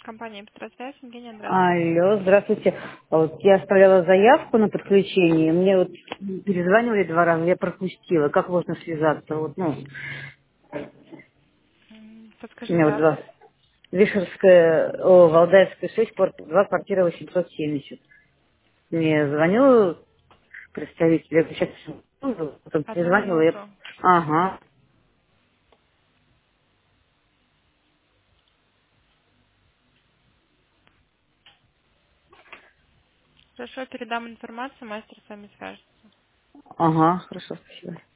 Компания «Быстросвязь», Евгения, здравствуйте. Алло, здравствуйте. Вот я оставляла заявку на подключение. Мне вот перезванивали 2 раза, я пропустила. Как можно связаться? Вот, ну, у меня Подскажите вот два. адрес. Валдаевская, 6, 2, квартира 870. Мне звонил представитель, я сейчас потом Одну перезванивала, я... минуту. Ага, Хорошо, передам информацию, мастер с вами свяжется. ага, хорошо, спасибо.